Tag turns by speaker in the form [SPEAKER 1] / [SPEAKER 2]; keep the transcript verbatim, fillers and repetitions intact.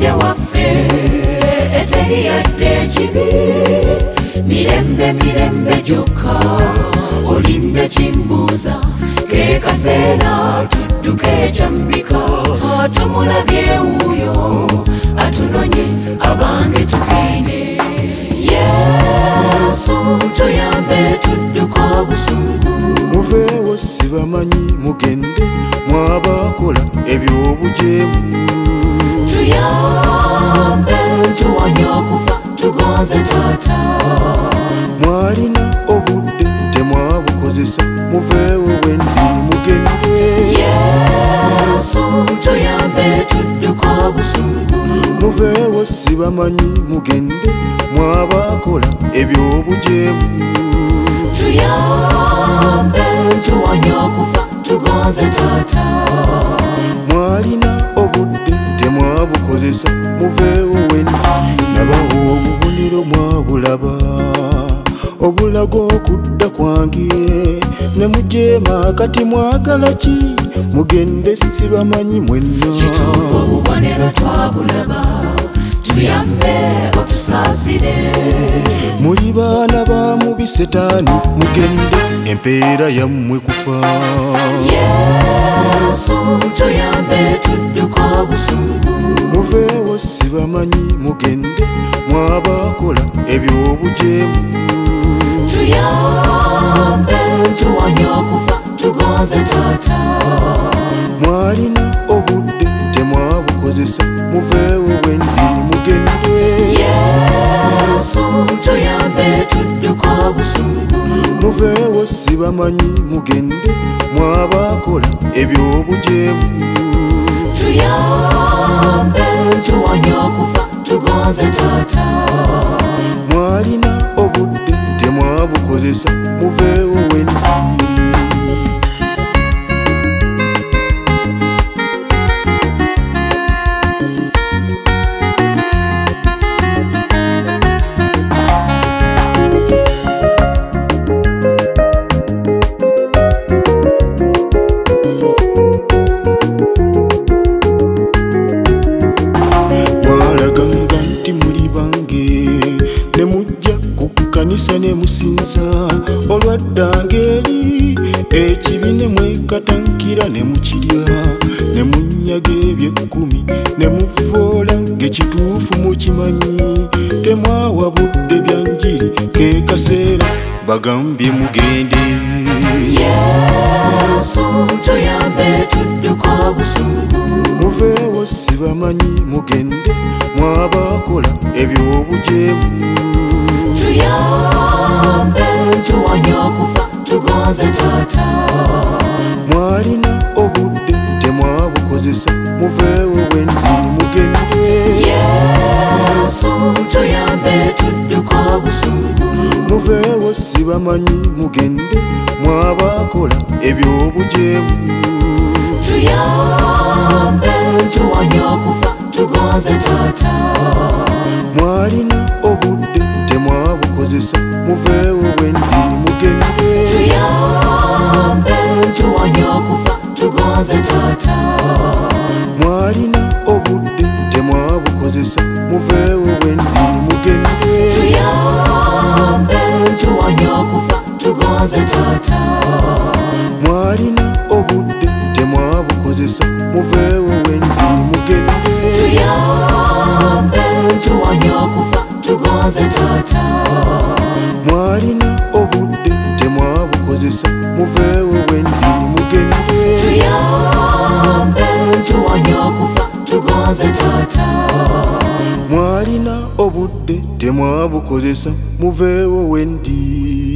[SPEAKER 1] mugende waffe eteri yadde ekibi mirembe mirembe gyokka olinda kimbuuza ke kaseera tudduke ekyambika tumulabye wuuyo atunonye abange tugende Yesu tuyambe tudduka obusungu
[SPEAKER 2] muveewo sibamanyi mugende mwabakola ebyobujeemu
[SPEAKER 1] tuyambe tuwonye okufa tugonze taata
[SPEAKER 2] mwalina obudde temwabukozesa muveewo wendi mugende
[SPEAKER 1] Yesu tuyambe tudduka obusungu
[SPEAKER 2] muveewo sibamanyi mugende mwabakola ebyobujeemu
[SPEAKER 1] tuyambe tuwonye okufa tugonze taata
[SPEAKER 2] mwalina obudde temwabukozesa muveewo wendi nabawo obubonero mwabulaba obulago okudda kwange ne mujeema kati mwagala ki mugende sibamanyi mwenna
[SPEAKER 1] kituufu obubonero twabulaba tuyambe otusaasire
[SPEAKER 2] muli baana ba mubi setaani mugende empeera yammwe kufa
[SPEAKER 1] Yesu tuyambe tudduka obusungu
[SPEAKER 2] muveewo sibamanyi mugende mwabakola ebyobujeemu
[SPEAKER 1] tuyambe tuwonye okufa tugonze taata
[SPEAKER 2] mwalina obudde temwabukozesa muveewo wendi mugende
[SPEAKER 1] Yesu tuyambe tudduka obusungu
[SPEAKER 2] muveewo sibamanyi mugende mwabakola ebyobujeemu
[SPEAKER 1] tuyambe tuwonye okufa tugonze taata
[SPEAKER 2] mwalina obudde temwabukozesa muveewo wendi kanisa ne musinza olwaddanga eri ekibi ne mwekatankira ne mukirya ne munyaga eby'ekkumi ne muvoola ng'ekituufu mukimanyi temwawa budde byanjiri ke kaseera bagambye mugende
[SPEAKER 1] Yesu tuyambe tudduka obusungu
[SPEAKER 2] muveewo sibamanyi mugende mwabakola ebyobujeemu
[SPEAKER 1] tuyambe tuwonye okufa tugonze taata
[SPEAKER 2] mwalina obudde temwabukozesa muveewo wendi mugende
[SPEAKER 1] Yesu tuyambe tudduka obusungu
[SPEAKER 2] muveewo sibamanyi mugende mwabakola ebyobujeemu
[SPEAKER 1] tuyambe tuwonye okufa tugonze taata
[SPEAKER 2] mwalina obudde temwabukozesa muveewo wendi mugende
[SPEAKER 1] tuyambe tuwonye okufa tugonze taata
[SPEAKER 2] mwalina obudde temwabukozesa muveewo wendi mugende
[SPEAKER 1] tuyambe tuwonye okufa tugonze taata
[SPEAKER 2] mwalina obudde temwabukozesa muveewo wendi mugende
[SPEAKER 1] tuyambe tuwonye okufa tugonze taata
[SPEAKER 2] mwalina obudde temwabukozesa muveewo wendi mugende
[SPEAKER 1] tuyambe tuwonye okufa tugonze taata
[SPEAKER 2] mwalina obudde temwabukozesa muveewo wendi